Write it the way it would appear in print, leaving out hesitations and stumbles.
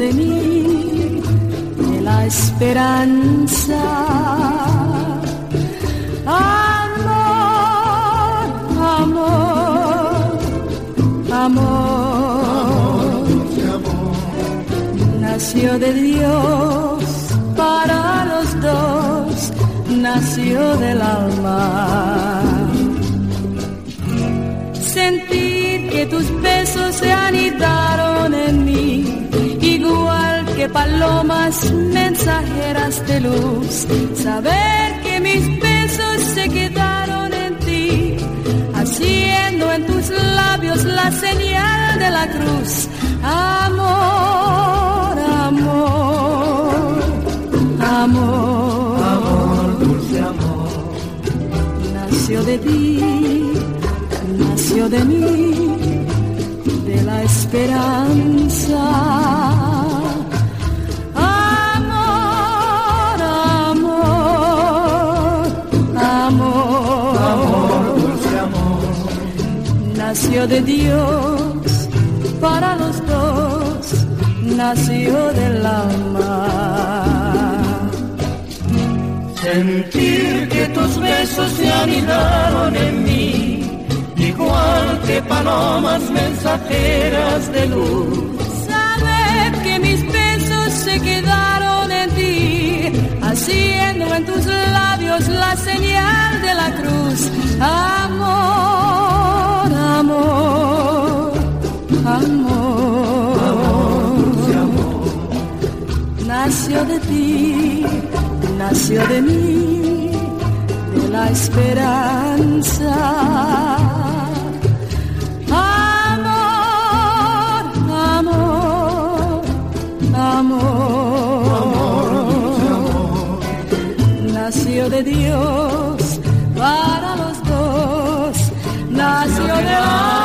de mí, de la esperanza. Amor, amor, amor, nació de Dios para los dos, nació del alma. Sentir que tus besos se anidaron en mí, igual que palomas mensajeras de luz. Saber que mis besos se quedaron en ti, haciendo en tus labios la señal de la cruz. Amor, amor, amor, amor, dulce amor, nació de ti, nació de mí, de la esperanza. Amor, amor, amor, amor, dulce amor, nació de Dios para los dos, nació del alma. Sentir que tus besos se anidaron en mí, igual que palomas mensajeras de luz. Saber que mis besos se quedaron en ti, haciendo en tus labios la señal de la cruz. Amor, amor, amor, amor, nació de ti, nació de mí, de la esperanza. Amor, amor, amor, amor, nació de Dios para los dos, nació de